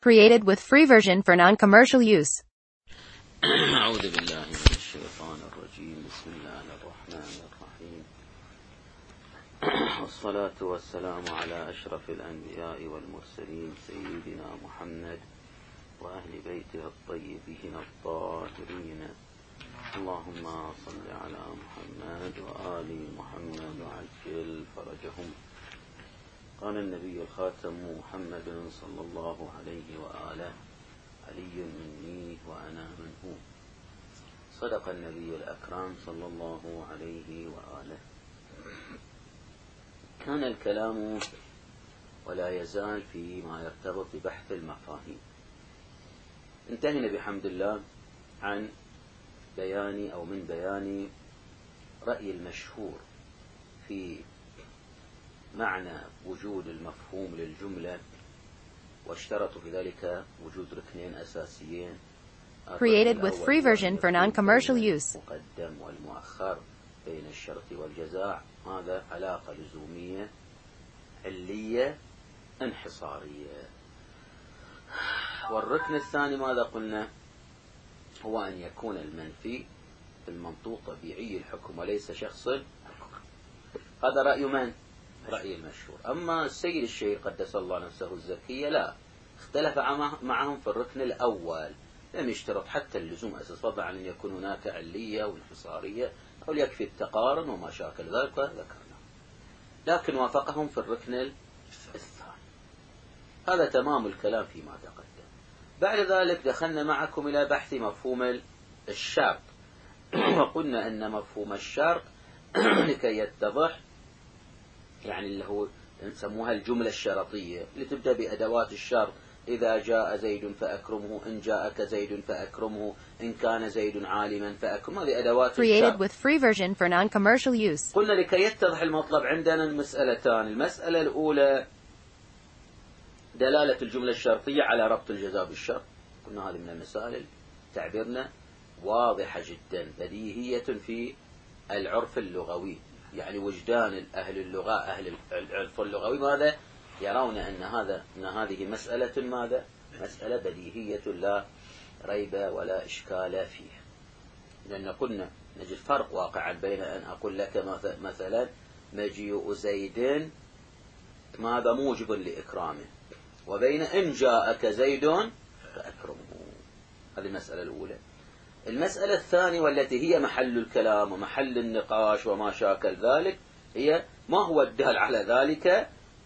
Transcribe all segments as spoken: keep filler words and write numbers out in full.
Created with free version for non-commercial use. أعوذ بالله من الشيطان الرجيم. بسم الله الرحمن الرحيم. والصلاة والسلام على أشرف الأنبياء والمرسلين سيدنا محمد وأهل بيته الطيبين الطاهرين. اللهم صل على محمد وآل محمد وعجل فرجهم. قال النبي الخاتم محمد صلى الله عليه وآله: علي مني وأنا منه. صدق النبي الأكرم صلى الله عليه وآله. كان الكلام ولا يزال فيما يرتبط ببحث المفاهيم. انتهينا بحمد الله عن بيان أو من بيان رأي المشهور في معنى وجود المفهوم للجملة، واشترطوا في ذلك وجود ركنين أساسيين: Created with free version for non-commercial use. المقدم والمؤخر بين الشرط والجزاء. هذا علاقة لزومية علية انحصارية. والركن الثاني ماذا قلنا؟ هو أن يكون المنفي في المنطوق طبيعي الحكم وليس شخص الحكم. هذا رأي من؟ رأي المشهور. أما السيد الشيخ قدس الله نفسه الزكية لا، اختلف معهم في الركن الأول، لم يشترط حتى اللزوم أساس، فضلا عن أن يكون هناك علية وانحصارية أو يكفي التقارن وما شاكل ذلك ذكرنا، لكن وافقهم في الركن الثاني. هذا تمام الكلام فيما تقدم. بعد ذلك دخلنا معكم إلى بحث مفهوم الشرط، وقلنا أن مفهوم الشرط لكي يتضح، يعني اللي هو نسموها الجملة الشرطية اللي تبدأ بأدوات الشرط: إذا جاء زيد فأكرمه، إن جاءك زيد فأكرمه، إن كان زيد عالما فأكرمه. هذه أدوات Created الشرط. with free version for non-commercial use. قلنا لكي يتضح المطلب عندنا المسألتان. المسألة الأولى دلالة الجملة الشرطية على ربط الجزاء بالشرط. قلنا هذه من المسائل تعبيرنا واضحة جدا بديهية في العرف اللغوي، يعني وجدان أهل اللغة أهل العرف اللغوي ماذا يرون أن هذا أن هذه مسألة ماذا مسألة بديهية لا ريب ولا إشكال فيها. لأن قلنا نجد فرق واقعا بين أن أقول لك مثلا مجيء زيد ماذا موجب لإكرامه، وبين إن جاءك زيد فأكرمه. هذه المسألة الأولى. المسألة الثانية والتي هي محل الكلام ومحل النقاش وما شاكل ذلك هي ما هو الدال على ذلك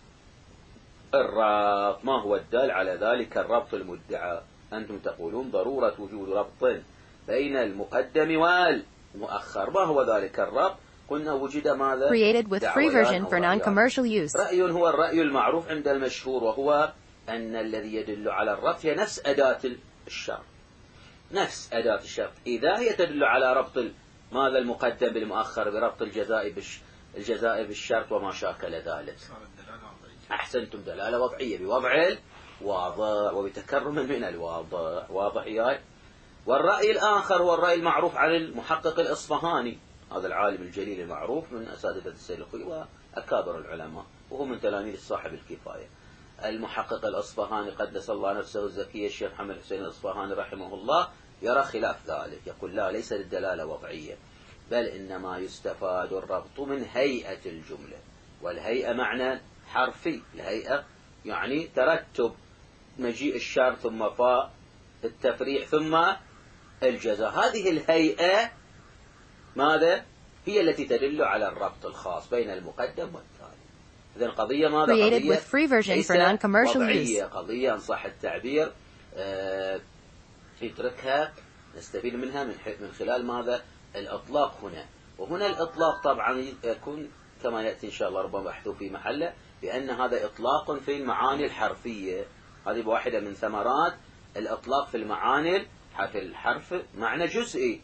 الربط. ما هو الدال على ذلك الربط المدعى؟ أنتم تقولون ضرورة وجود ربط بين المقدم والمؤخر. ما هو ذلك الربط؟ قلنا وجد ماذا؟ Created with free version for non-commercial use. رأي هو الرأي المعروف عند المشهور، وهو أن الذي يدل على الربط هي نفس أداة الشرط. نفس أداة الشرط إذا هي تدل على ربط ماذا المقدم بالمؤخر بربط الجزاء بالش الجزاء بالشرط وما شاكل ذلك. أحسنتم، دلالة وضعية بوضع الواضع وبتكرم من الواضع. واضح ياي؟ والرأي الآخر هو الرأي المعروف عن المحقق الإصفهاني، هذا العالم الجليل المعروف من أساتذة السيد الخوئي وأكابر العلماء، وهو من تلاميذ صاحب الكفاية. المحقق الأصفهاني قدس الله نفسه الزكية الشيخ محمد حسين الأصفهاني رحمه الله يرى خلاف ذلك، يقول لا، ليس للدلالة وضعية، بل إنما يستفاد الربط من هيئة الجملة، والهيئة معنى حرفي. الهيئة يعني ترتب مجيء الشرط ثم فاء التفريع ثم الجزاء. هذه الهيئة ماذا هي التي تدل على الربط الخاص بين المقدم والثاني. إذن قضية ماذا؟ Created قضية with free version for non-commercial وضعية، use. قضية إن صح التعبير آه يتركها نستفيد منها من من خلال ماذا؟ الإطلاق هنا. وهنا الإطلاق طبعا يكون كما يأتي إن شاء الله ربما بحثه في محله، بأن هذا إطلاق في المعاني الحرفية. هذه واحدة من ثمرات الإطلاق في المعاني. في الحرف معنى جزئي،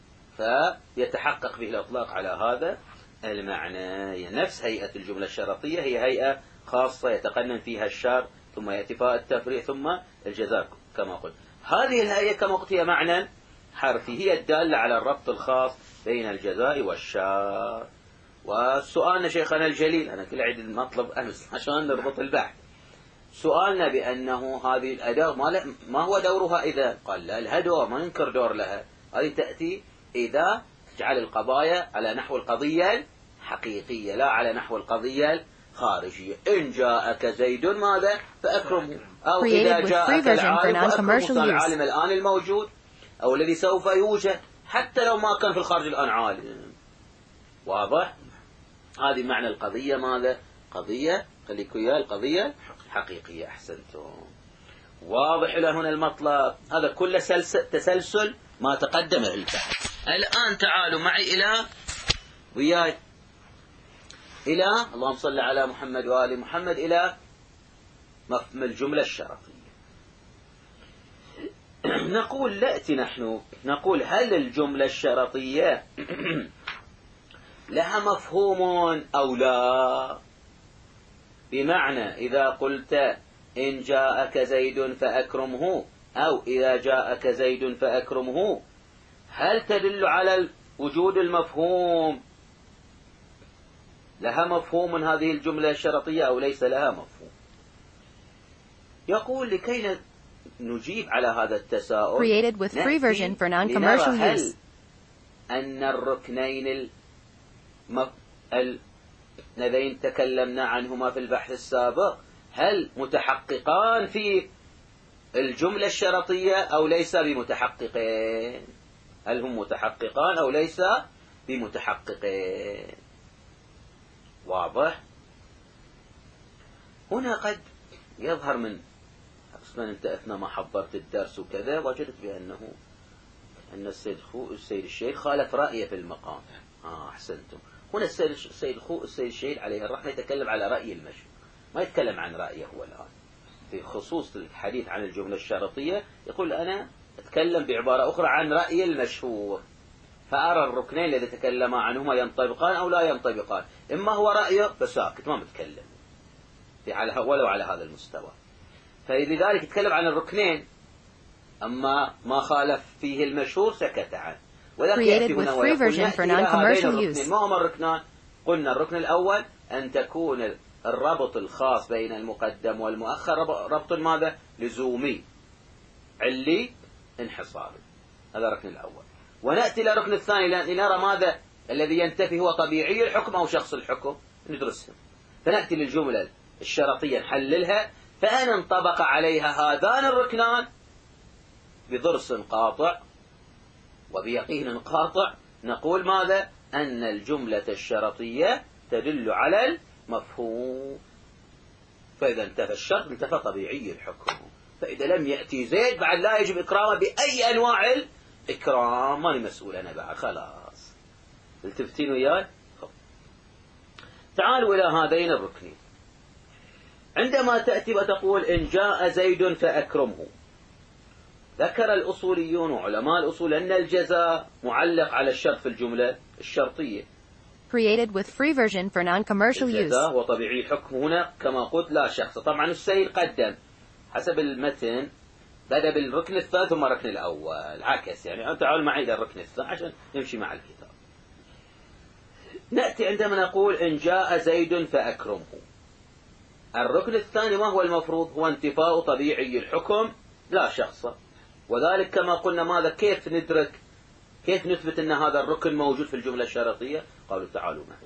فيتحقق به الإطلاق على هذا المعنى. نفس هيئة الجملة الشرطية هي هيئة خاصة يتقنن فيها الشرط ثم يأتي فاء التفريع ثم الجزاء كما قلت. هذه الهيئة كما قلت هي معنى حرفي، هي الدالة على الربط الخاص بين الجزاء والشرط. وسؤالنا شيخنا الجليل، أنا كل عيد المطلب أمس عشان نربط البحث، سؤالنا بأنه هذه الأداة ما, ما هو دورها إذا؟ قال لا، لها دور، ما ننكر دور لها. هذه تأتي إذا تجعل القضايا على نحو القضية الحقيقية لا على نحو القضية الخارجية. إن جاءك زيد ماذا فأكرمه، أو إذا جاءك العالم فأكرمه. العالم الآن الموجود أو الذي سوف يوجد حتى لو ما كان في الخارج الآن عالم. واضح؟ هذه معنى القضية ماذا؟ قضية، خليك وياي، القضية حقيقية. أحسنتم. واضح إلى هنا المطلب. هذا كله تسلسل ما تقدم البحث. الآن تعالوا معي إلى وياي إلى اللهم صل على محمد وآل محمد إلى مفهوم الجملة الشرطية. نقول نأتي نحن نقول هل الجملة الشرطية لها مفهوم أو لا؟ بمعنى إذا قلت إن جاءك زيد فأكرمه أو إذا جاءك زيد فأكرمه، هل تدل على وجود المفهوم؟ لها مفهوم هذه الجملة الشرطية أو ليس لها مفهوم؟ يقول لكي نجيب على هذا التساؤل created with free version for non-commercial use. أن الركنين اللذين تكلمنا عنهما في البحث السابق هل متحققان في الجملة الشرطية أو ليس بمتحققين؟ هل هم متحققان أو ليس بمتحققين؟ واضح؟ هنا قد يظهر من أصلا أنت أثناء ما حضرت الدرس وكذا وجدت بأنه أن السيد خو السيد الشيخ خالف رأيه في المقام. آه أحسنتم. هنا السيد السيد خو السيد الشيخ عليه الرحمة يتكلم على رأي المشهور، ما يتكلم عن رأيه هو الآن في خصوص الحديث عن الجملة الشرطية. يقول أنا أتكلم بعبارة أخرى عن رأي المشهور، فأرى الركنين الذي تكلم عنهما ينطبقان أو لا ينطبقان. إما هو رأيه فساكت ما متكلم على ولو على هذا المستوى، فلذلك يتكلم عن الركنين، أما ما خالف فيه المشهور سكت عنه. created with free version for non-commercial use. ما هما الركنان؟ قلنا الركن الأول أن تكون الربط الخاص بين المقدم والمؤخر ربط ماذا؟ لزومي علي انحصاري. هذا الركن الأول. ونأتي إلى الركن الثاني لنرى ماذا الذي ينتفي هو طبيعي الحكم أو شخص الحكم، ندرسهم. فنأتي للجملة الشرطية نحللها، فأن انطبق عليها هذان الركنان بضرس قاطع وبيقين قاطع نقول ماذا؟ أن الجملة الشرطية تدل على المفهوم. فإذا انتفى الشرط انتفى طبيعي الحكم. فإذا لم يأتي زيد بعد لا يجب إكرامه بأي أنواع الإكرام، ماني مسؤول أنا بعد، خلاص. التفتين وياي؟ تعالوا إلى هذين الركنين. عندما تأتي وتقول إن جاء زيد فأكرمه، ذكر الأصوليون وعلماء الأصول أن الجزاء معلق على الشرط في الجملة الشرطية. created with free version for non-commercial use. الجزاء وطبيعي الحكم هنا كما قلت لا شخص. طبعا السيد قدم حسب المتن بدأ بالركن الثالث ثم الركن الأول، عكس يعني. تعالوا معي إلى الركن الثاني عشان نمشي مع الكتاب. نأتي عندما نقول إن جاء زيد فأكرمه، الركن الثاني ما هو المفروض؟ هو انتفاء طبيعي الحكم لا شخص. وذلك كما قلنا ماذا؟ كيف ندرك كيف نثبت أن هذا الركن موجود في الجملة الشرطية؟ قالوا تعالوا معي.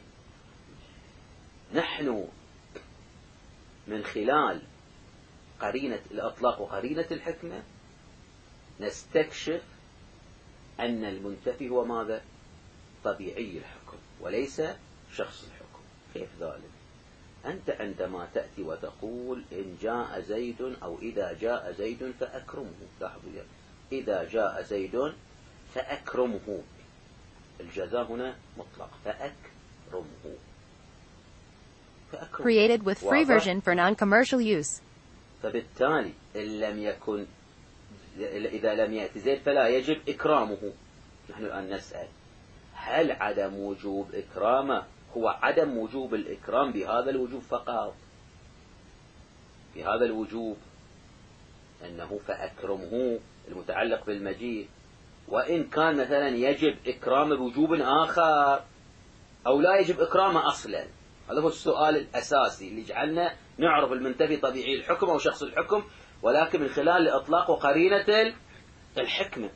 نحن من خلال قرينة الأطلاق وقرينة الحكمة نستكشف أن المنتفي هو ماذا؟ طبيعي الحكم وليس شخص الحكم. كيف ذلك؟ أنت عندما تأتي وتقول إن جاء زيد أو إذا جاء زيد فأكرمه، لاحظوا يعني إذا جاء زيد فأكرمه، الجزاء هنا مطلق، فأكرمه. فأكرمه created with free version for non-commercial use. فبالتالي إن لم يكن إذا لم يأتي زيد فلا يجب إكرامه. نحن الآن نسأل هل عدم وجوب إكرامه هو عدم وجوب الإكرام بهذا الوجوب فقط، بهذا الوجوب أنه فأكرمه المتعلق بالمجيء، وإن كان مثلا يجب إكرام بوجوب آخر أو لا يجب إكرامه أصلا؟ هذا هو السؤال الأساسي اللي جعلنا نعرف المنتفي طبيعي الحكم أو شخص الحكم، ولكن من خلال إطلاق قرينة الحكمة.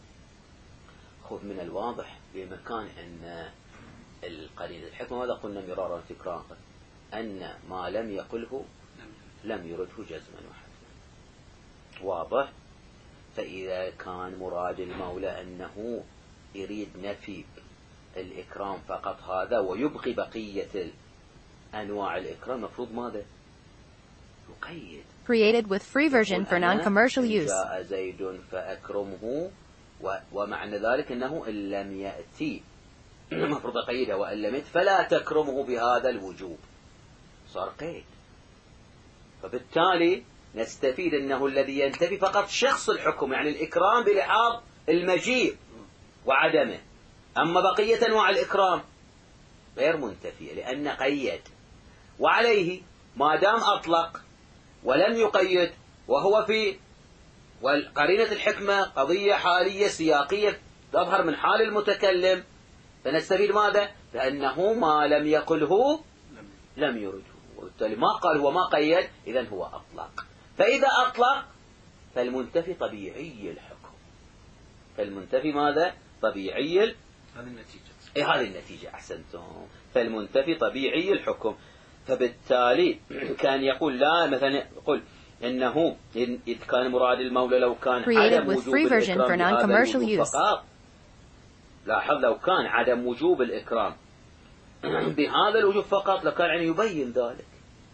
خذ من الواضح بمكان أن القرينة الحكمة، ماذا قلنا مرارا تكرارا؟ أن ما لم يقله لم يرده جزما وحتما. واضح؟ فإذا كان مراد المولى أنه يريد نفي الإكرام فقط هذا ويبقي بقية أنواع الإكرام، مفروض ماذا؟ يقيد. Created with free version for non-commercial use. جاء زيد فأكرمه، ومعنى ذلك أنه إن لم يأتي مفروض قيده، وإن لم يأتي فلا تكرمه بهذا الوجوب، صار قيد. فبالتالي نستفيد أنه الذي ينتفي فقط شخص الحكم، يعني الإكرام بلحاظ المجيء وعدمه، أما بقية أنواع الإكرام غير منتفية لأن قيد. وعليه ما دام أطلق ولم يقيد وهو في والقرينة الحكمة قضية حالية سياقية تظهر من حال المتكلم، فنستفيد ماذا؟ لأنه ما لم يقله لم يرده، وبالتالي ما قال هو ما قيد، إذن هو أطلق. فإذا أطلق فالمنتفي طبيعي الحكم، فالمنتفي ماذا؟ طبيعي ال... هذه النتيجة. إيه هذه النتيجة، أحسنتم. فالمنتفي طبيعي الحكم. فبالتالي كان يقول لا، مثلا يقول إنه إذ كان مراد المولى لو كان عدم وجوب الإكرام بهذا الوجوب فقط. لاحظ، لو كان عدم وجوب الإكرام بهذا الوجوب فقط لكان يعني يبين ذلك.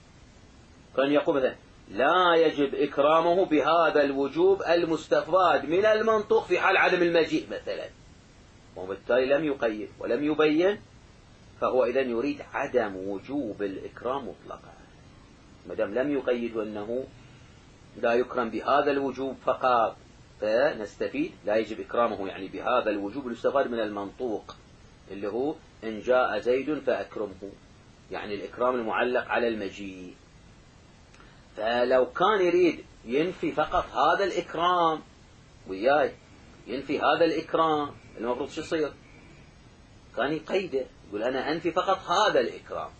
كان يقول مثلا لا يجب إكرامه بهذا الوجوب المستفاد من المنطوق في حال عدم المجيء مثلا، وبالتالي لم يقيد ولم يبين، فهو إذن يريد عدم وجوب الإكرام مطلقا. مدام لم يقيد أنه لا يكرم بهذا الوجوب فقط، فنستفيد لا يجب إكرامه يعني بهذا الوجوب المستفاد من المنطوق اللي هو إن جاء زيد فأكرمه، يعني الإكرام المعلق على المجيء. فلو كان يريد ينفي فقط هذا الإكرام وياي، ينفي هذا الإكرام، المفروض شو يصير؟ كان يقيده، يقول أنا أنفي فقط هذا الإكرام،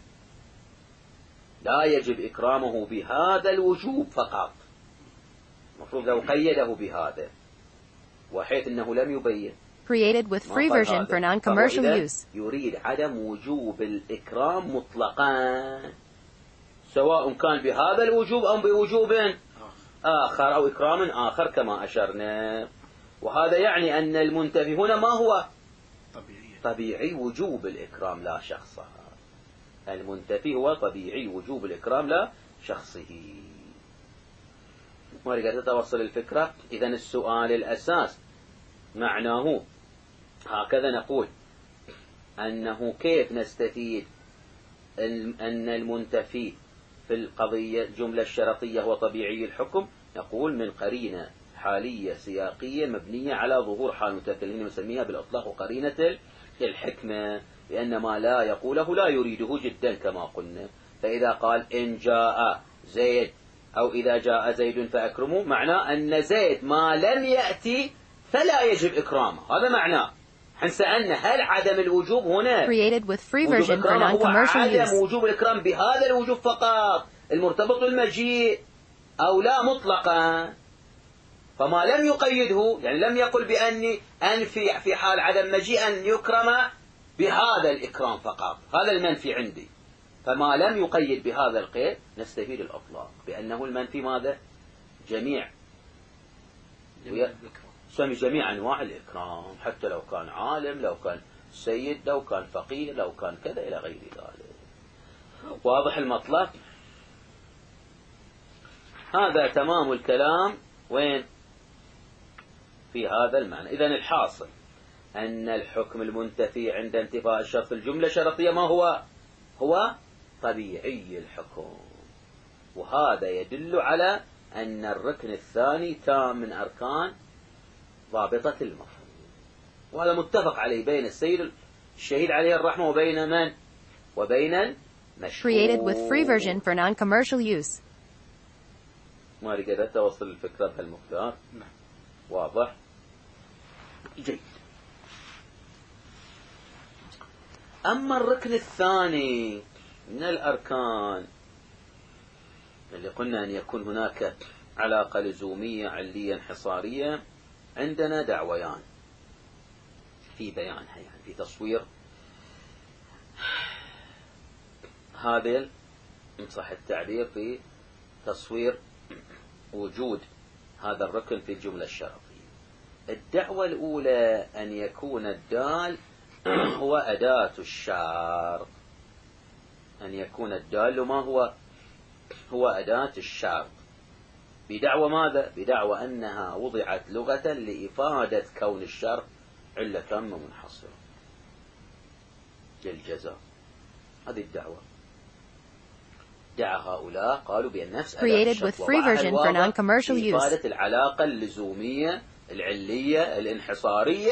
لا يجب إكرامه بهذا الوجوب فقط. المفروض لو قيده بهذا، وحيث أنه لم يبين. Created with free version for non-commercial use. يريد عدم وجوب الإكرام مطلقا، سواء كان بهذا الوجوب أو بوجوب آخر أو إكرام آخر كما أشرنا. وهذا يعني أن المنتفي هنا ما هو طبيعي, طبيعي وجوب الإكرام لا شخصه. المنتفي هو طبيعي وجوب الإكرام لا شخصه. ولقد تتوصل الفكرة. إذن السؤال الأساس معناه هكذا نقول أنه كيف نستفيد أن المنتفي في القضية الجملة الشرطية هو طبيعي الحكم. نقول من قرينة حالية سياقية مبنية على ظهور حال المتكلمين نسميها بالإطلاق قرينة الحكمة، لأن ما لا يقوله لا يريده جدا كما قلنا. فإذا قال إن جاء زيد أو إذا جاء زيد فأكرمه، معناه أن زيد ما لم يأتي فلا يجب إكرامه، هذا معناه. حين سألنا هل عدم الوجوب هنا Created with free version for هو non-commercial عدم use. وجوب الإكرام بهذا الوجوب فقط المرتبط بالمجيء أو لا مطلقا. فما لم يقيده، يعني لم يقل بأني أنفي في حال عدم مجيء أن يكرم بهذا الإكرام فقط، هذا المنفي عندي. فما لم يقيد بهذا القيد نستفيد الأطلاق بأنه المنفي ماذا؟ جميع سمي جميع أنواع الإكرام، حتى لو كان عالم، لو كان سيد، لو كان فقير، لو كان كذا إلى غير ذلك. واضح المطلب؟ هذا تمام الكلام. وين؟ في هذا المعنى. إذن الحاصل أن الحكم المنتفي عند انتفاء الشرط الجملة الشرطية ما هو؟ هو طبيعي الحكم. وهذا يدل على أن الركن الثاني تام من أركان ضابطة المفهوم، وهذا متفق عليه بين السيد الشهيد عليه الرحمة وبين من؟ وبين المشهور. Created with free version for non-commercial use. ما كذا توصل الفكرة بهالمقدار. نعم. واضح؟ جيد. أما الركن الثاني من الأركان اللي قلنا أن يكون هناك علاقة لزومية علية انحصارية، عندنا دعويان في بيانها، يعني في تصوير هذا إن صح التعبير، في تصوير وجود هذا الركن في الجملة الشرطية. الدعوة الأولى أن يكون الدال هو أداة الشرط، أن يكون الدال ما هو هو أداة الشرط، بدعوى ماذا؟ بدعوى أنها وضعت لغة لإفادة كون الشرط علة تامة منحصرة للجزاء. هذه الدعوة دعا هؤلاء قالوا بأن نفس أداة الشرط لإفادة العلاقة اللزومية العلية الانحصارية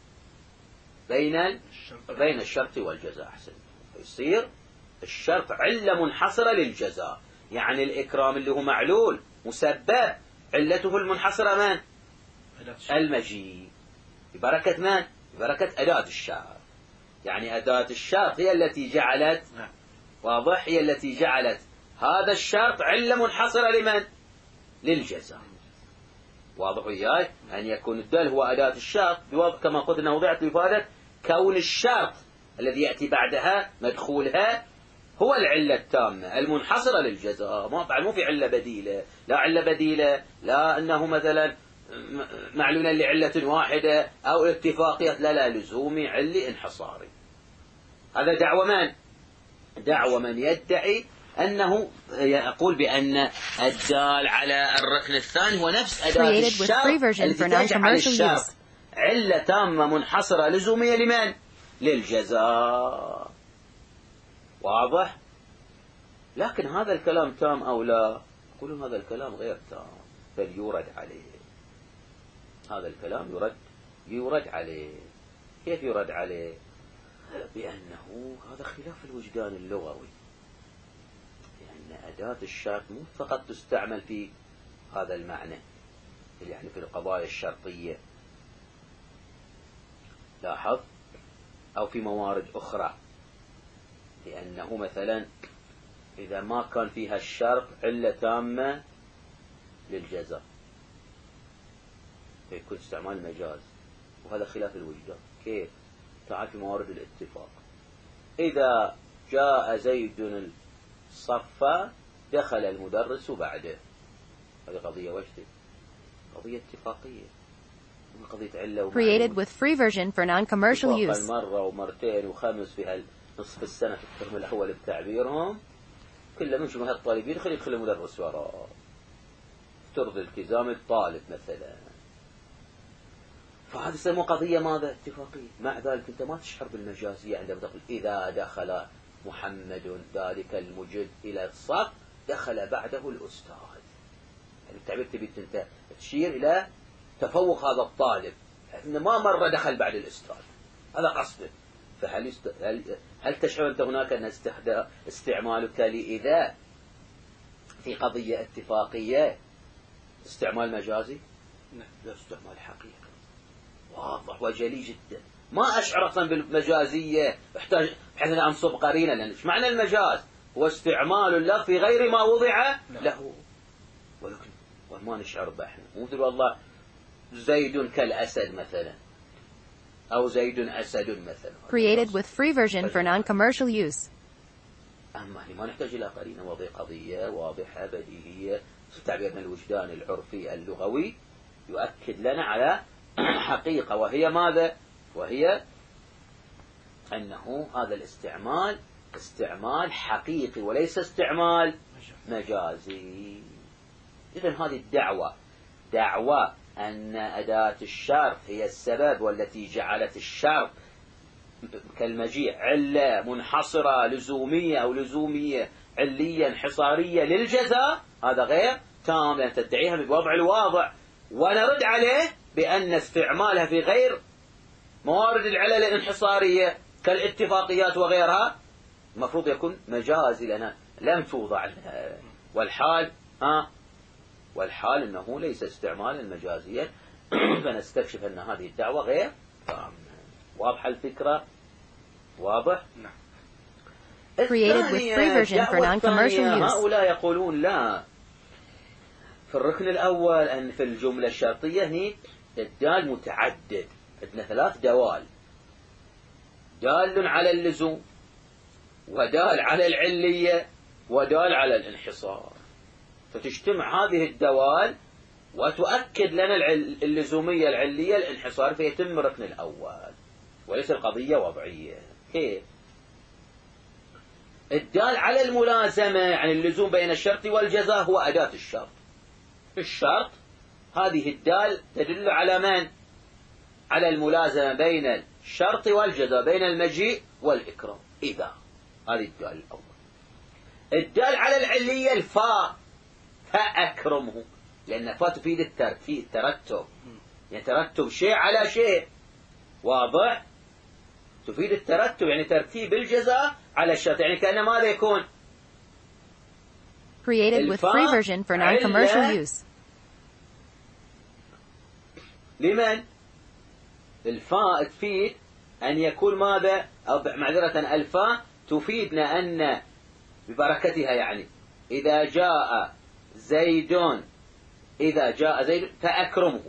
بين بين الشرط والجزاء. أحسن، يصير الشرط علة منحصرة للجزاء، يعني الإكرام اللي هو معلول مسبب علته المنحصرة من؟ المجيء، ببركة من؟ ببركة أداة الشرط. يعني أداة الشرط هي التي جعلت، واضح، هي التي جعلت هذا الشرط علة منحصرة لمن؟ للجزاء. واضح وياي؟ أن يكون الدال هو أداة الشرط كما قلنا وضعت لإفادة كون الشرط الذي يأتي بعدها مدخولها هو العلة التامة المنحصرة للجزاء. ما بعد مو في علة بديلة، لا علة بديلة، لا أنه مثلا معلولا لعلة واحدة أو اتفاقية، لا لا، لزومي علي انحصاري. هذا دعوة من؟ دعوة من يدعي أنه يقول بأن الدال على الركن الثاني هو نفس أداة الشرط التي تجعل الشرط علة تامة منحصرة لزومية لمن؟ للجزاء. واضح؟ لكن هذا الكلام تام أو لا؟ يقولون هذا الكلام غير تام، بل يورد عليه. هذا الكلام يرد يورد عليه. كيف يرد عليه؟ بأنه هذا خلاف الوجدان اللغوي، لأن أداة الشرط مو فقط تستعمل في هذا المعنى، يعني في القضايا الشرطية، لاحظ، أو في موارد أخرى، لأنه مثلا إذا ما كان فيها الشرط علة تامة للجزاء يكون استعمال مجاز، وهذا خلاف الوجدان. كيف؟ تعال في موارد الاتفاق، إذا جاء زيد الصف دخل المدرس بعده، هذه قضية وجدة، قضية اتفاقية، قضية علة created with free version for non-commercial use. مرة ومرتين وخمس في نصف السنة في الترم الأول بتعبيرهم، كل من شبه الطالب يدخل يدخل المدرس وراه، ترضي التزام الطالب مثلا. فهذا يسمى قضية ماذا؟ اتفاقية. مع ذلك أنت ما تشعر بالمجازية عندما تقول إذا دخل محمد ذلك المجد إلى الصف دخل بعده الأستاذ. يعني التعبير تبي أنت تشير إلى تفوق هذا الطالب، إنه ما مرة دخل بعد الأستاذ، هذا قصده. فهل يست... هل... هل تشعر أنت هناك أن استخدام استعمالك لإذا في قضية اتفاقية استعمال مجازي؟ لا، استعمال حقيقي واضح وجلي جدا. ما أشعر أصلا بالمجازية، احتاج بحيث أن أنصب قرينة، لأن إيش معنى المجاز؟ هو استعمال اللفظ في غير ما وضع له، ولكن وما نشعر به احنا. مو مثل والله زيد كالأسد مثلا، أو زيد أسد مثلا. created with free version for non-commercial use. أما ما نحتاج إلى قرينة، وضع قضية واضحة بديهية، تعبيرنا الوجدان العرفي اللغوي يؤكد لنا على حقيقة، وهي ماذا؟ وهي أنه هذا الاستعمال استعمال حقيقي وليس استعمال مجازي. إذن هذه الدعوة دعوة أن أداة الشرط هي السبب والتي جعلت الشرط كالمجيء علة منحصرة لزومية أو لزومية علية انحصارية للجزاء، هذا غير تام، لأن تدعيها بوضع الواضع، ونرد عليه بأن استعمالها في غير موارد العلل الانحصارية كالاتفاقيات وغيرها المفروض يكون مجازي، لأنها لم توضع لها. والحال ها والحال أنه ليس استعمالا مجازيا. فنستكشف أن هذه الدعوة غير تامة. واضحة الفكرة؟ واضح؟ نعم. Created with free version for non-commercial use. هؤلاء يقولون لا، في الركن الأول أن في الجملة الشرطية هني الدال متعدد، عندنا ثلاث دوال، دال على اللزوم، ودال على العلية، ودال على الانحصار، فتجتمع هذه الدوال وتؤكد لنا اللزومية العلية الانحصار، فيتم الركن الأول، وليس القضية وضعية. كيف؟ الدال على الملازمة، يعني اللزوم بين الشرط والجزاء، هو أداة الشرط. الشرط هذه الدال تدل على من؟ على الملازمة بين الشرط والجزاء، بين المجيء والإكرام. إذا هذه الدال الأول. الدال على العلية الفاء، فأكرمه، لأن فاء تفيد الترتيب، الترتب، يعني ترتب شيء على شيء، واضح؟ تفيد الترتب، يعني ترتيب الجزاء على الشرط، يعني كأن ماذا يكون؟ Created with free version for non-commercial use. لمن؟ الفاء تفيد أن يكون ماذا؟ أو معذرة الفاء تفيدنا أن ببركتها، يعني إذا جاء زيد، إذا جاء زيد فأكرمه،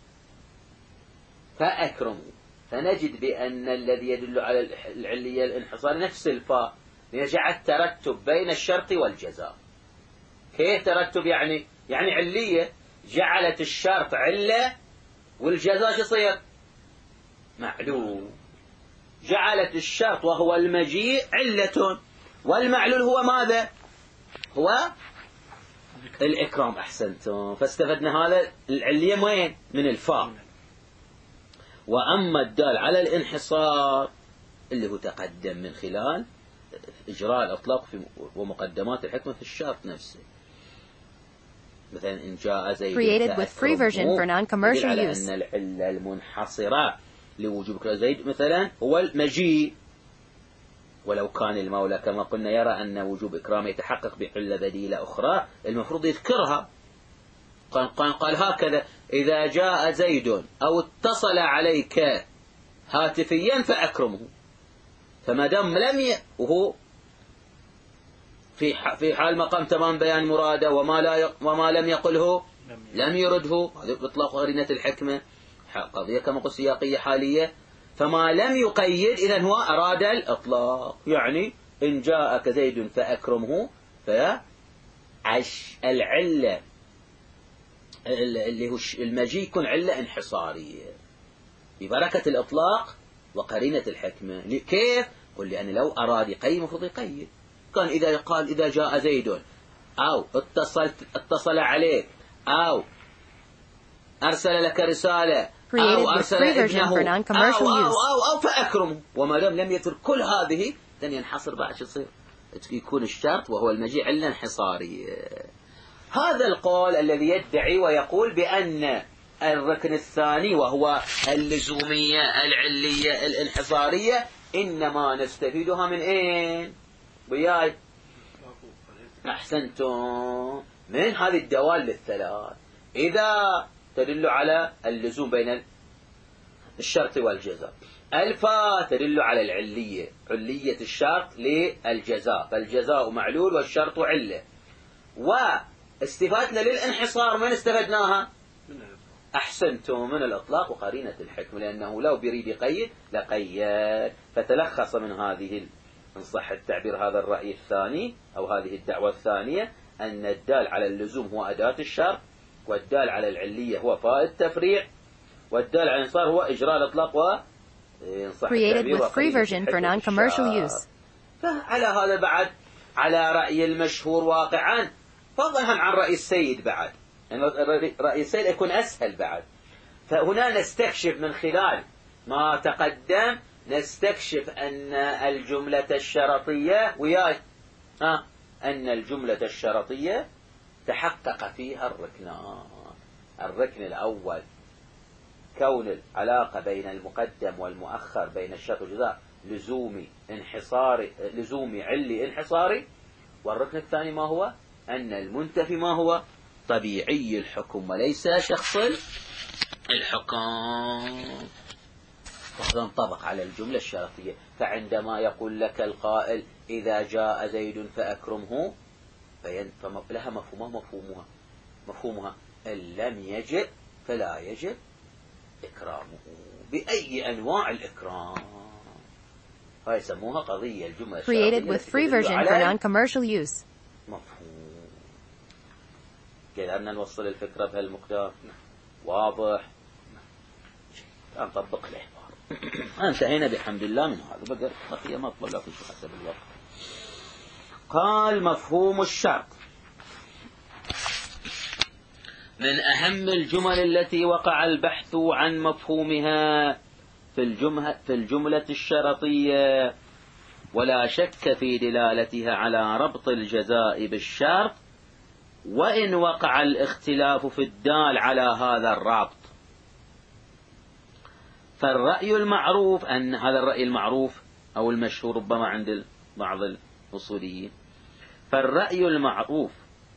فأكرمه، فنجد بأن الذي يدل على العلية الانحصار نفس الفاء، ليجعل الترتب بين الشرط والجزاء. كيف ترتب؟ يعني يعني علية، جعلت الشرط علة والجزاء يصير معلول، جعلت الشرط وهو المجيء علة، والمعلول هو ماذا؟ هو الإكرام. أحسنتم، فاستفدنا هذا العلية وين؟ من الفاء. وأما الدال على الانحصار اللي هو تقدم من خلال إجراء الإطلاق في ومقدمات الحكمة في الشرط نفسه. مثلا إن جاء زيد Created with free version for non-commercial على use. أن العلة المنحصرة لوجوب زيد مثلا هو المجيء، ولو كان المولى كما قلنا يرى أن وجوب إكرام يتحقق بعلة بديلة أخرى، المفروض يذكرها. قال, قال, قال هكذا: إذا جاء زيد أو اتصل عليك هاتفيا فأكرمه. فما دام لم ي... وهو في في حال مقام تمام بيان مراده، وما لا ي... وما لم يقله لم يرده، هذا إطلاق قرينة الحكمة، قضية كما قلت سياقية حالية. فما لم يقيد إذن هو أراد الإطلاق، يعني إن جاءك زيد فأكرمه، فعش العلة اللي هو المجيء يكون علة انحصارية ببركة الإطلاق وقرينة الحكمة. كيف؟ قل لأن لو أراد يقيد مفروض يقيد. كان إذا قال إذا جاء زيد أو اتصل اتصل عليك أو أرسل لك رسالة أو أرسل ابنه أو, أو, أو, أو فأكرمه، وما دام لم يترك كل هذه لن ينحصر بعد شو يصير؟ يكون الشرط وهو المجيء علة انحصارية. هذا القول الذي يدعي ويقول بأن الركن الثاني وهو اللزومية العلية الانحصارية إنما نستفيدها من أين؟ وياي أحسنتم، من هذه الدوال الثلاث. إذا تدل على اللزوم بين الشرط والجزاء، الفاء تدل على العلية، علية الشرط للجزاء، فالجزاء معلول والشرط علة. واستفادنا للانحصار من استفدناها؟ أحسنتم، من الإطلاق وقرينة الحكم، لأنه لو بريد يقيد لقيد. فتلخص من هذه إن صح التعبير هذا الرأي الثاني أو هذه الدعوة الثانية أن الدال على اللزوم هو أداة الشرط، والدال على العلية هو فاء التفريع، والدال على الانحصار هو إجراء الإطلاق وإن صح التعبير وقرينة الحكم. فعلى هذا بعد على رأي المشهور واقعا، فضلا عن رأي السيد بعد، يعني رأي السيد يكون أسهل بعد. فهنا نستكشف من خلال ما تقدم، نستكشف أن الجملة الشرطية وياي ها أن الجملة الشرطية تحقق فيها الركنان. الركن الأول كون العلاقة بين المقدم والمؤخر بين الشرط والجزاء لزومي انحصاري، لزومي علي انحصاري. والركن الثاني ما هو؟ أن المنتفي ما هو؟ طبيعي الحكم وليس شخص الحكم. وتنطبق على الجملة الشرطية. فعندما يقول لك القائل إذا جاء زيد فأكرمه، فلها مفهومها مفهومها مفهومها إن لم يجب فلا يجب إكرامه بأي أنواع الإكرام. هاي يسموها قضية الجملة Created with free version for non-commercial use. مفهوم. قدرنا نوصل الفكرة بهالمقدار؟ واضح؟ نطبق العبارة. انتهينا بحمد الله من هذا. بقى بقية ما أطلب لكم شو حسب الوقت. قال مفهوم الشرط من أهم الجمل التي وقع البحث عن مفهومها في الجملة, في الجملة الشرطية، ولا شك في دلالتها على ربط الجزاء بالشرط، وإن وقع الاختلاف في الدال على هذا الربط. فالرأي المعروف أن هذا الرأي المعروف أو المشهور ربما عند بعض الأصوليين، فالرأي المعروف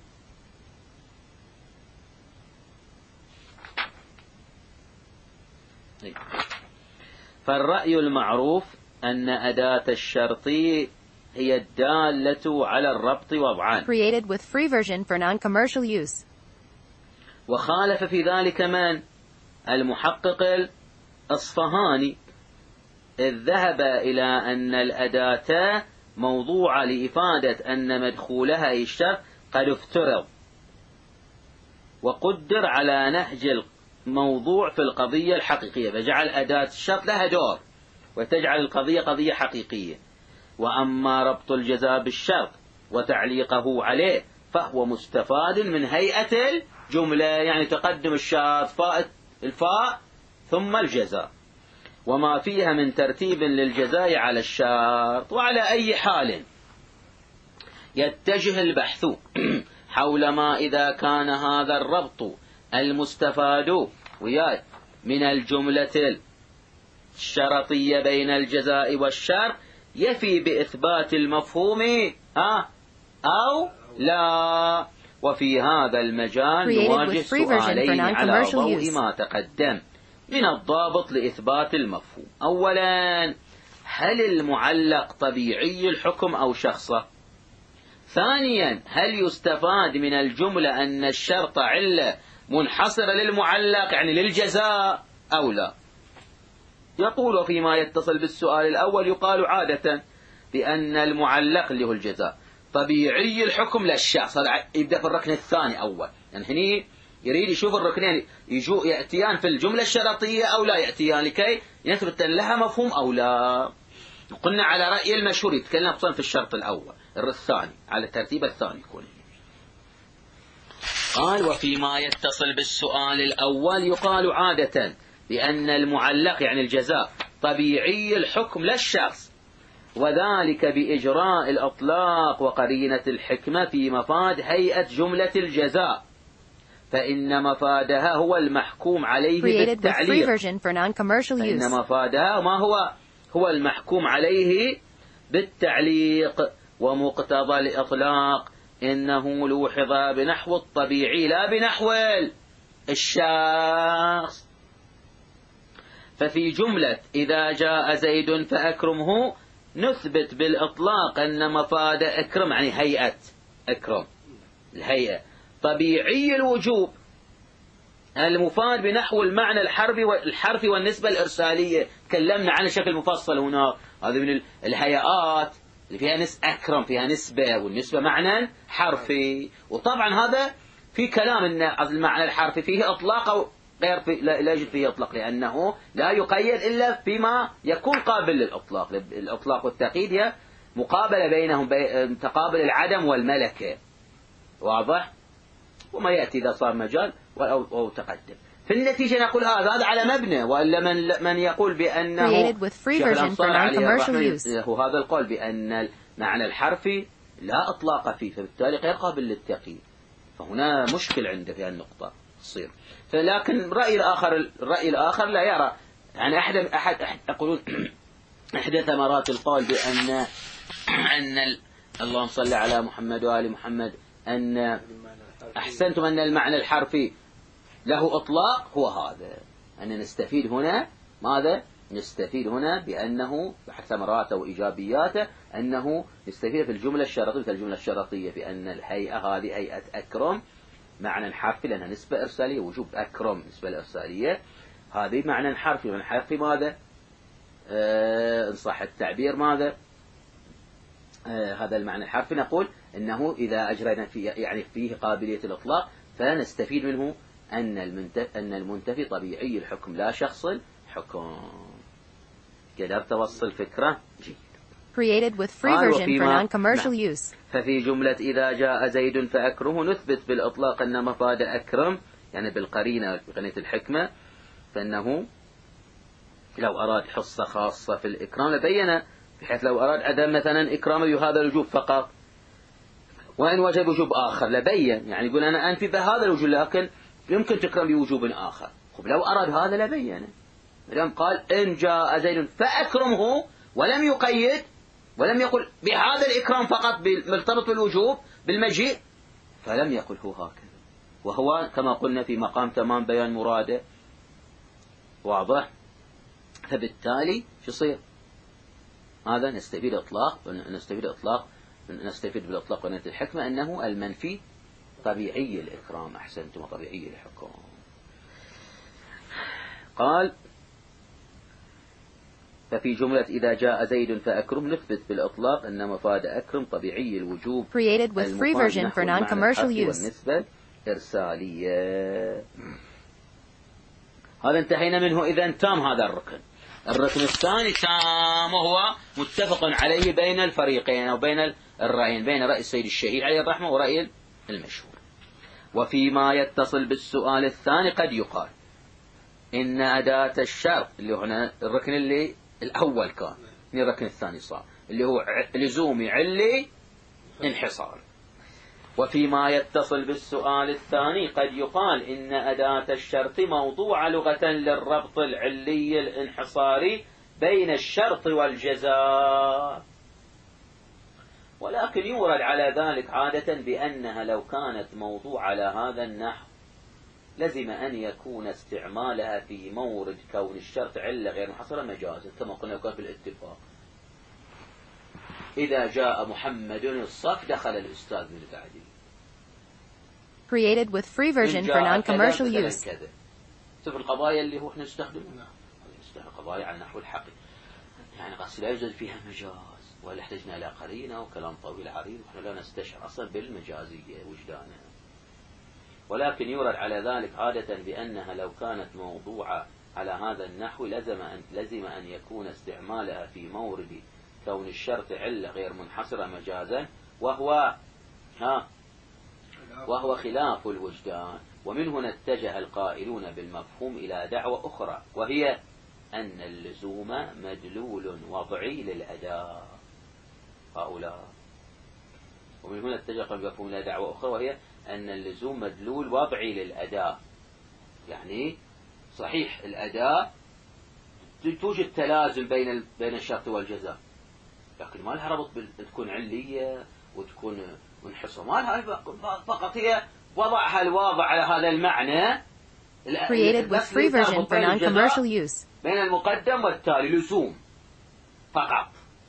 فالرأي المعروف أن أداة الشرط هي الدالة على الربط وضعان. Created with free version for non-commercial use. وخالف في ذلك من؟ المحقق الأصفهاني، إذ ذهب إلى أن الأداة موضوعة لإفادة أن مدخولها الشرط قد افترض وقدر على نهج الموضوع في القضية الحقيقية، فجعل أداة الشرط لها دور وتجعل القضية قضية حقيقية. وأما ربط الجزاء بالشرط وتعليقه عليه فهو مستفاد من هيئة الجملة، يعني تقدم الشرط فاء الفاء ثم الجزاء، وما فيها من ترتيب للجزاء على الشرط. وعلى أي حال يتجه البحث حول ما إذا كان هذا الربط المستفاد وياي من الجملة الشرطية بين الجزاء والشرط يفي بإثبات المفهوم آه أو لا. وفي هذا المجال نواجه سؤالين على ضوء ما تقدم من الضابط لإثبات المفهوم. أولا، هل المعلق طبيعي الحكم أو شخصه؟ ثانيا، هل يستفاد من الجملة أن الشرط علة منحصرة للمعلق يعني للجزاء أو لا؟ يقول فيما يتصل بالسؤال الأول يقال عادة بأن المعلق اللي هو الجزاء طبيعي الحكم للشخص. هذا يبدأ في الركن الثاني أول، يعني هني يريد يشوف الركنين يجو يأتيان في الجملة الشرطية أو لا يأتيان لكي يثبت لها مفهوم أو لا. قلنا على رأي المشهور يتكلم في الشرط الأول، الثاني على الترتيب الثاني يكون. قال وفيما يتصل بالسؤال الأول يقال عادة بأن المعلق يعني الجزاء طبيعي الحكم للشخص، وذلك بإجراء الأطلاق وقرينة الحكمة في مفاد هيئة جملة الجزاء، فإن مفادها هو المحكوم عليه بالتعليق. فإن مفادها ما هو هو المحكوم عليه بالتعليق، ومقتضى الإطلاق إنه لوحظ بنحو الطبيعي لا بنحو الشخص. ففي جملة إذا جاء زيد فأكرمه نثبت بالإطلاق أن مفاد أكرم يعني هيئة أكرم الهيئة طبيعي الوجوب المفاد بنحو المعنى الحرفي والحرفي والنسبة الإرسالية. تكلمنا عن شكل مفصل هناك، هذه من الهيئات اللي فيها نس أكرم فيها نسبة، والنسبة معنى حرفي. وطبعا هذا في كلام أن المعنى الحرفي فيه إطلاق أو غير في لا يجد فيه إطلاق، لأنه لا يقيد إلا فيما يكون قابل للإطلاق. الإطلاق والتقييد هي مقابلة بينهم، تقابل العدم والملكة. واضح؟ وما يأتي إذا صار مجال أو تقدم. في النتيجة نقول هذا هذا على مبنى، وإلا من من يقول بأنه هذا القول بأن المعنى الحرفي لا إطلاق فيه، فبالتالي غير قابل للتقييد. فهنا مشكل عنده في النقطة تصير. فلكن الرأي الآخر الرأي الآخر لا يرى، يعني أحد أحد أحد يقولون إحدى ثمرات القول بأن أن اللهم صل على محمد وآل محمد أن أحسنتم أن المعنى الحرفي له إطلاق هو هذا، أن نستفيد هنا ماذا؟ نستفيد هنا بأنه بحث ثمراته وإيجابياته أنه نستفيد في الجملة الشرطية في الجملة الشرطية بأن الهيئة هذه هيئة أكرم معنى حرفي لأنها نسبة إرسالية، وجوب أكرم نسبة الإرسالية، هذه معنى حرفي. من حرفي ماذا؟ آه إن صح التعبير ماذا؟ آه هذا المعنى الحرفي نقول إنه إذا أجرينا في يعني فيه قابلية الإطلاق فنستفيد منه أن المنتفي, أن المنتفي طبيعي الحكم لا شخص الحكم. قدرت توصل فكرة؟ جيد. Created with free version for non-commercial use. ففي جملة إذا جاء زيد فأكرمه نثبت بالإطلاق أن مفاد أكرم يعني بالقرينة بقرينة الحكمة، فإنه لو أراد حصة خاصة في الإكرام لبينا، بحيث لو أراد عدم مثلا إكرام بهذا الوجوب فقط، وإن وجب وجوب آخر لبين، يعني يقول أنا أنفي بهذا الوجوب لكن يمكن تكرم بوجوب آخر. خب لو أراد هذا لبينه، لم قال إن جاء زيد فأكرمه ولم يقيد ولم يقل بهذا الإكرام فقط مرتبط بالوجوب بالمجيء، فلم يقل هو هكذا، وهو كما قلنا في مقام تمام بيان مراده. واضح؟ فبالتالي شو يصير؟ هذا نستفيد إطلاق نستفيد إطلاق نستفيد بالإطلاق ونت الحكمة أنه المنفي طبيعي الإكرام. أحسنتم، طبيعي الحكم. قال ففي جملة إذا جاء زيد فأكرم نثبت بالإطلاق أن مفاد أكرم طبيعي الوجوب created with free version for non-commercial use. والنسبة إرسالية. هذا انتهينا منه. إذا تام هذا الركن. الركن الثاني تام وهو متفق عليه بين الفريقين أو بين الرأيين، بين رأي السيد الشهيد عليه الرحمة ورأي المشهور. وفيما يتصل بالسؤال الثاني قد يقال إن أداة الشرط اللي هنا الركن اللي الأول كان من الركن الثاني صار اللي هو لزومي علي انحصار. وفيما يتصل بالسؤال الثاني قد يقال إن أداة الشرط موضوع لغة للربط العلي الانحصاري بين الشرط والجزاء، ولكن يورد على ذلك عادة بأنها لو كانت موضوع على هذا النحو لزم أن يكون استعمالها في مورد كون الشرط علة غير محصرة مجازا، كما قلنا في الاتفاق إذا جاء محمد الصف دخل الأستاذ من بعده. Created with free version for non-commercial use. شوف القضايا اللي هو احنا نستخدمها، نستخدم قضايا على نحو الحقيقي، يعني قصد لا يوجد فيها مجاز ولا احتجنا إلى قرينة وكلام طويل عريض، ونحن لا نستشعر أصلا بالمجازية وجدانها. ولكن يورد على ذلك عادة بأنها لو كانت موضوعة على هذا النحو لزم أن لزم أن يكون استعمالها في مورد كون الشرط علة غير منحصرة مجازا، وهو ها وهو خلاف الوجدان. ومن هنا اتجه القائلون بالمفهوم إلى دعوة أخرى، وهي أن اللزوم مدلول وضعي للأداء هؤلاء. ومن هنا اتجه بالمفهوم إلى دعوة أخرى، وهي أن اللزوم مدلول وضعي للأداء. يعني صحيح الأداء توجد تلازم بين بين الشرط والجزاء، لكن ما لها ربط تكون علية وتكون منحصرة، ما لها فقط هي وضعها الواضع على هذا المعنى. Created with free version for non-commercial use. بين المقدم والتالي لزوم فقط،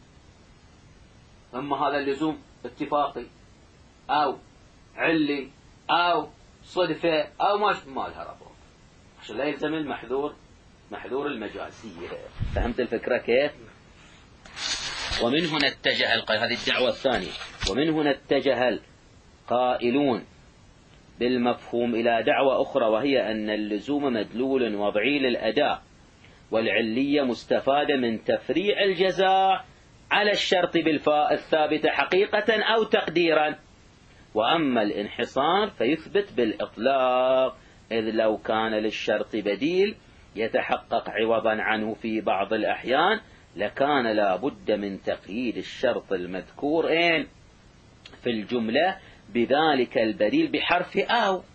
أما هذا اللزوم اتفاقي أو علي أو صدفة أو ما ما لها ربط، عشان لا يلزم المحذور محذور المجازية. فهمت الفكرة كيف؟ ومن هنا اتجه القائل، هذه الدعوة الثانية، ومن هنا اتجه القائلون بالمفهوم إلى دعوة أخرى، وهي أن اللزوم مدلول وضعي للأداء، والعلية مستفادة من تفريع الجزاء على الشرط بالفاء الثابتة حقيقة أو تقديرا. وأما الانحصار فيثبت بالإطلاق، إذ لو كان للشرط بديل يتحقق عوضا عنه في بعض الأحيان لكان لا بد من تقييد الشرط المذكور إن في الجملة بذلك البديل بحرف أو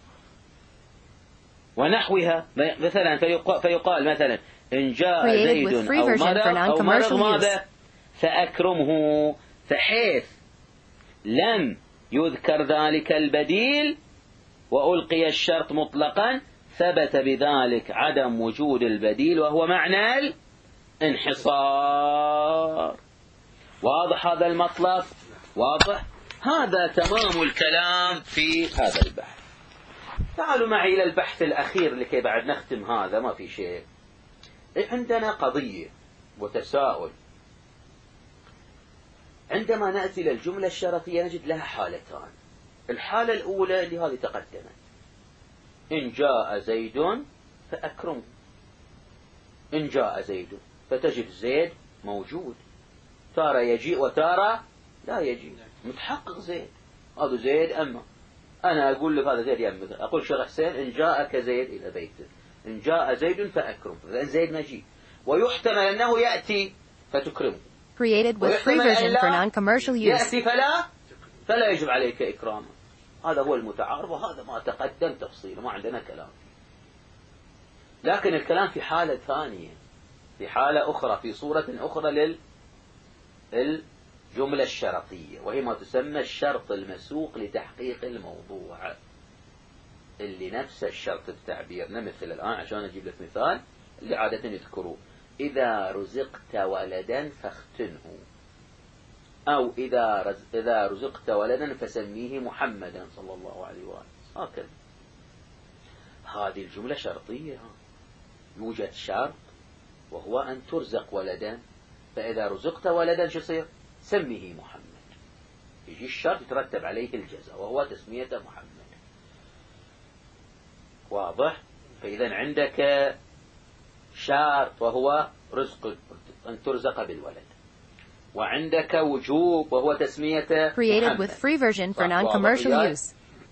ونحوها. مثلا فيقال, فيقال مثلا إن جاء زيد أو مرض أو مرض ماذا فأكرمه، فحيث لم يذكر ذلك البديل وألقي الشرط مطلقا ثبت بذلك عدم وجود البديل، وهو معنى انحصار. واضح هذا المطلب؟ واضح؟ هذا تمام الكلام في هذا البحث. تعالوا معي إلى البحث الأخير لكي بعد نختم هذا، ما في شيء. عندنا قضية وتساؤل. عندما نأتي إلى الجملة الشرطية نجد لها حالتان. الحالة الأولى اللي هذه تقدمت، إن جاء زيد فأكرمه. إن جاء زيد فتجد زيد موجود، تارى يجيء وتارى لا يجيء، متحقق زيد، هذا زيد. أما أنا أقول لك هذا زيد يمك، أقول شيخ حسين إن جاءك زيد إلى بيته، إن جاء زيد فأكرمه، لأن زيد مجيء، ويحتمل أنه يأتي فتكرمه. Created with free version for non-commercial use. يأتي فلا فلا يجب عليك إكرامه. هذا هو المتعارف، وهذا ما تقدم تفصيله، ما عندنا كلام. لكن الكلام في حالة ثانية، في حالة أخرى، في صورة أخرى للجملة الشرطية، وهي ما تسمى الشرط المسوق لتحقيق الموضوع، اللي نفس الشرط بتعبيرنا. مثل الآن عشان أجيب لك مثال اللي عادة يذكروه، إذا رزقت ولدا فاختنه، أو إذا رز... إذا رزقت ولدا فسميه محمدا صلى الله عليه وآله. هكذا هذه الجملة شرطية، يوجد شرط وهو أن ترزق ولدا، فإذا رزقت ولدا شو يصير؟ سميه محمد. يجي الشرط يترتب عليه الجزاء وهو تسمية محمد. واضح؟ فإذا عندك شرط وهو رزق، أن ترزق بالولد، وعندك وجوب وهو تسمية Created محمد. with free version for non-commercial use.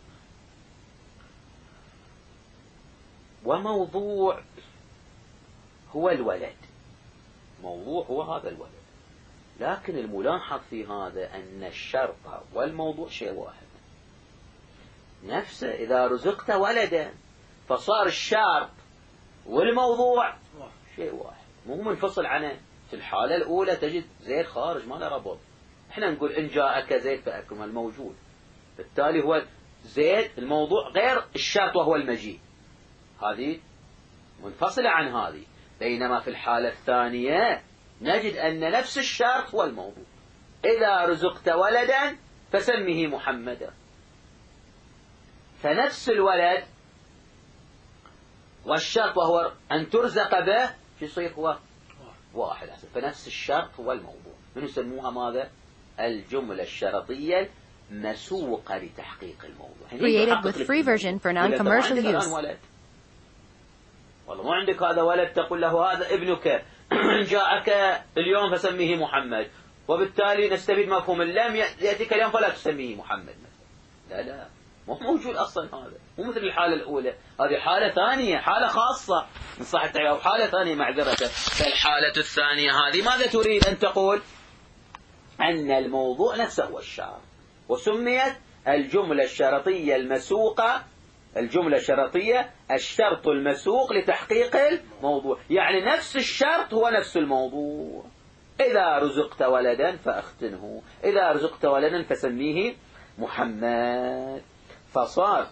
وموضوع هو الولد، موضوع هو هذا الولد. لكن الملاحظ في هذا أن الشرط والموضوع شيء واحد نفسه. إذا رزقت ولدا فصار الشرط والموضوع شيء واحد، مو منفصل عنه. في الحالة الأولى تجد زيد خارج، ما له ربط. احنا نقول إن جاءك زيد فأكرم، الموجود، بالتالي هو زيد الموضوع غير الشرط وهو المجيء، هذه منفصلة عن هذه. بينما في الحالة الثانية نجد أن نفس الشرط هو الموضوع، إذا رزقت ولدا فسمه محمدا. فنفس الولد والشرط وهو أن ترزق به شو يصير؟ هو واحد. فنفس الشرط هو الموضوع. من يسموها ماذا؟ الجملة الشرطية مسوقة لتحقيق الموضوع. Created with free version for non-commercial use. ولد. والله ما عندك هذا ولد تقول له هذا ابنك إن جاءك اليوم فسميه محمد، وبالتالي نستفيد مفهوم لم يأتيك اليوم فلا تسميه محمد. لا لا، مو موجود أصلا. هذا مو مثل الحالة الأولى، هذه حالة ثانية، حالة خاصة من صحة التعبير، حالة ثانية معذرة. فالحالة الثانية هذه ماذا تريد أن تقول؟ أن الموضوع نفسه هو الشرط، وسميت الجملة الشرطية المسوقة، الجملة الشرطية الشرط المسوق لتحقيق الموضوع، يعني نفس الشرط هو نفس الموضوع. إذا رزقت ولدا فأختنه، إذا رزقت ولدا فسميه محمد. فصار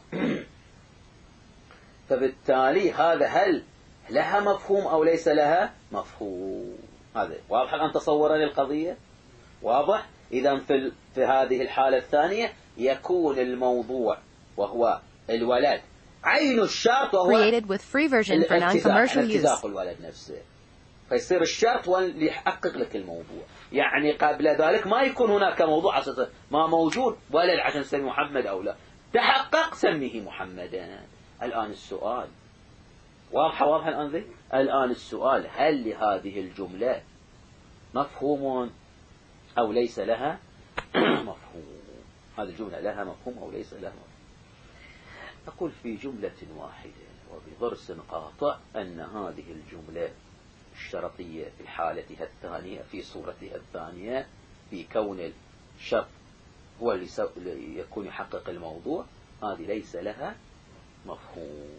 فبالتالي هذا هل لها مفهوم أو ليس لها مفهوم؟ هذا واضح الآن تصورا للقضية؟ واضح؟ إذا في, في هذه الحالة الثانية يكون الموضوع وهو الولد عين الشرط، وهو Created with free version for non-commercial use. التزاق الولد نفسه، فيصير الشرط هو اللي يحقق لك الموضوع. يعني قبل ذلك ما يكون هناك موضوع أساسا، ما موجود ولد عشان تسمي محمد أو لا، تحقق سميه محمدا. الآن السؤال واضحة واضحة الآن ذي؟ الآن السؤال هل لهذه الجملة مفهوم أو ليس لها مفهوم؟ هذه الجملة لها مفهوم أو ليس لها مفهوم؟ أقول في جملة واحدة وبضرس قاطع أن هذه الجملة الشرطية في حالتها الثانية، في صورتها الثانية، في كون الشرط هو اللي يكون يحقق الموضوع، هذه ليس لها مفهوم.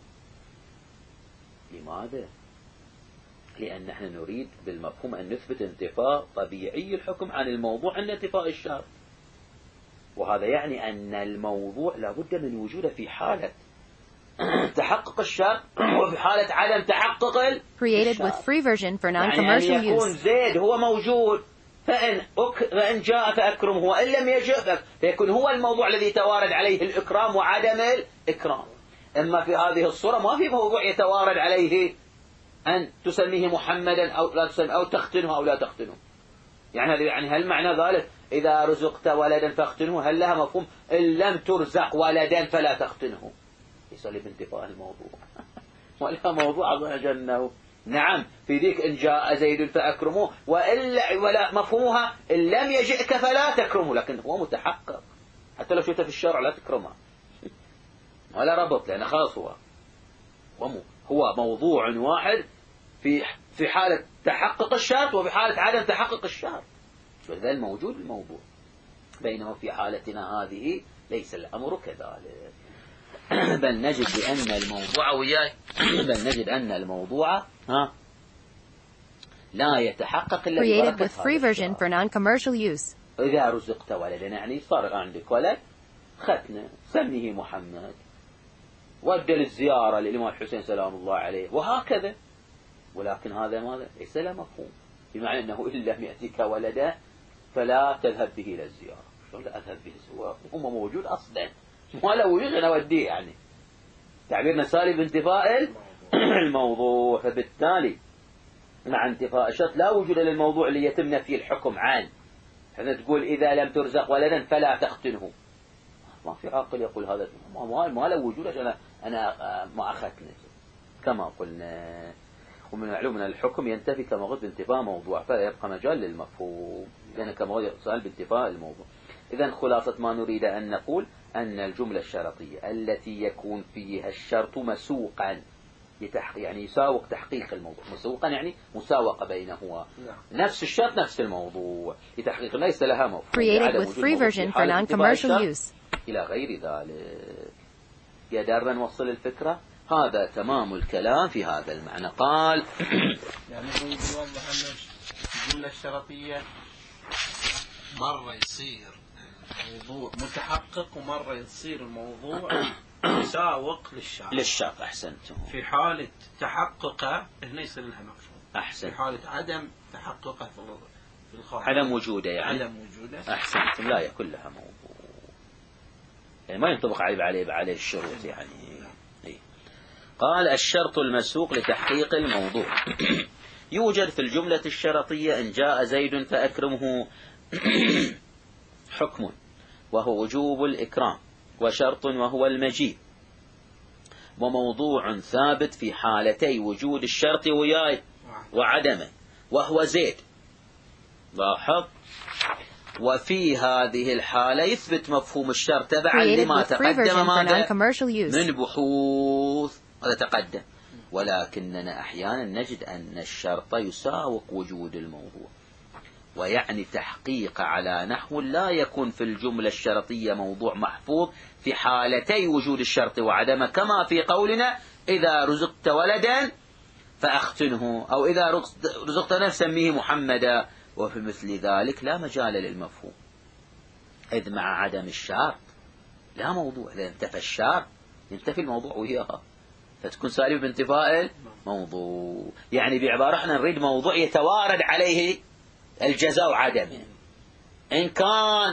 لماذا؟ لأن نحن نريد بالمفهوم أن نثبت انتفاء طبيعي الحكم عن الموضوع عند انتفاء الشرط، وهذا يعني أن الموضوع لابد من وجوده في حالة تحقق الشرط وفي حالة عدم تحقق الشرط. Created with free version for non-commercial يعني أن يكون use. زيد هو موجود فإن, أك... فإن جاء فأكرمه وإن لم يجئ فيكون هو الموضوع الذي يتوارد عليه الإكرام وعدم الإكرام. أما في هذه الصورة ما في موضوع يتوارد عليه أن تسميه محمدا أو لا تسميه أو تختنه أو لا تختنه. يعني يعني هل معنى ذلك إذا رزقت ولدا فاختنه هل لها مفهوم إن لم ترزق ولدا فلا تختنه؟ يصلي بانتفاء الموضوع ولا موضوع الله جنه. نعم في ذيك إن جاء زيد فأكرمه وإلا ولا مفهومها إن لم يجئك فلا تكرمه، لكن هو متحقق حتى لو شفته في الشارع لا تكرمه ولا ربط، لأنه خلاص هو هو موضوع واحد في في حالة تحقق الشرط وفي حالة عدم تحقق الشرط، وذا الموجود الموضوع. بينما في حالتنا هذه ليس الأمر كذلك، بل نجد بأن الموضوع وياي بل نجد أن الموضوع ها لا يتحقق إلا Created with free version for non-commercial use. إذا رزقت ولدا يعني صار عندك ولد ختنه سميه محمد ودى للزيارة للإمام الحسين سلام الله عليه وهكذا، ولكن هذا ماذا ليس له مفهوم، بمعنى أنه إن لم يأتيك ولدا فلا تذهب به إلى الزيارة. شلون لا أذهب به الزيارة هو موجود أصلا ما لو يغنى وديه، يعني تعبيرنا سالي بانتفاء الموضوع. فبالتالي مع انتفاء الشرط لا وجود للموضوع اللي يتم نفي الحكم عنه. حين تقول إذا لم ترزق ولدا فلا تختنه، ما في عاقل يقول هذا، ما ما له وجود عشان أنا ما أختنه كما قلنا. ومن المعلوم أن الحكم ينتفي كما قلت بانتفاء موضوع، فلا يبقى مجال للمفهوم، لأن كما قلت سؤال بانتفاء الموضوع. إذن خلاصة ما نريد أن نقول أن الجملة الشرطية التي يكون فيها الشرط مسوقا يعني يساوق تحقيق الموضوع، مسوقا يعني مساوقة بينه نفس الشرط نفس الموضوع لتحقيق ليس لها مفهوم. Created with free version for non-commercial use. إلى غير ذلك. يقدر نوصل الفكرة؟ هذا تمام الكلام في هذا المعنى. قال يعني هو يوضح أن الجملة الشرطية مرة يصير الموضوع متحقق ومرة يصير الموضوع يساوق للشرط. للشرط أحسنتم. في حالة تحققه هنا يصير لها مفهوم. أحسن. في حالة عدم تحققه في الخارج عدم وجوده يعني. عدم وجوده. أحسنتم لا يكون لها موضوع. يعني ما ينطبق عليه عليه عليه الشروط يعني. إيه. قال الشرط المسوق لتحقيق الموضوع يوجد في الجملة الشرطية إن جاء زيد فأكرمه حكم وهو وجوب الإكرام، وشرط وهو المجيء، وموضوع ثابت في حالتي وجود الشرط وياي وعدمه وهو زيد. لاحظ وفي هذه الحالة يثبت مفهوم الشرط تبعا لما تقدم ماذا من بحوث هذا تقدم، ولكننا أحيانا نجد أن الشرط يساوق وجود الموضوع، ويعني تحقيق على نحو لا يكون في الجملة الشرطية موضوع محفوظ في حالتي وجود الشرط وعدمه، كما في قولنا إذا رزقت ولدا فأختنه أو إذا رزقت نفسا سميه محمدا. وفي مثل ذلك لا مجال للمفهوم، إذ مع عدم الشرط لا موضوع، إذا انتفى الشرط ينتفي الموضوع وياها، فتكون سالبة بانتفاء الموضوع. يعني بعبارة احنا نريد موضوع يتوارد عليه الجزاء وعدمه. إن كان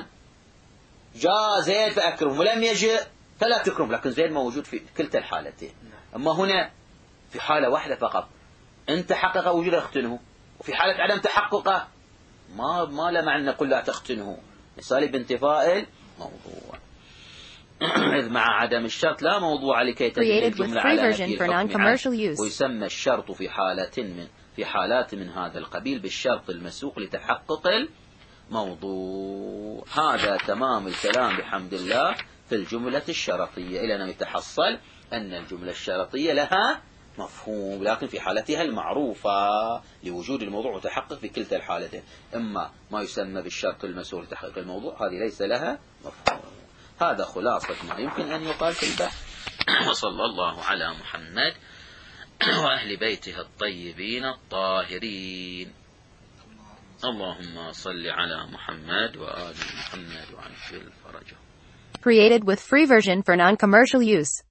جاء زيد فأكرم ولم يجئ فلا تكرم، لكن زيد موجود في كلتا الحالتين. أما هنا في حالة واحدة فقط إن تحقق وجود اختنه، وفي حالة عدم تحققه ما ما له معنى نقول لا تختنه، مثالي بانتفاء الموضوع. إذ مع عدم الشرط لا موضوع لكي تدل الجملة على نفي الحكم، ويسمى الشرط في حالات من في حالات من هذا القبيل بالشرط المسوق لتحقق الموضوع. هذا تمام الكلام بحمد الله في الجملة الشرطية، إلى أن يتحصل أن الجملة الشرطية لها مفهوم، لكن في حالتها المعروفة لوجود الموضوع وتحقق في كلتا الحالتين. إما ما يسمى بالشرط المسوق لتحقيق الموضوع هذه ليس لها مفهوم. هذا خلاصة ما يمكن أن يقال في البحث. وصلى الله على محمد وأهل بيته الطيبين الطاهرين. اللهم صل على محمد وآل محمد وعجل فرجه. Created with free version for non-commercial use.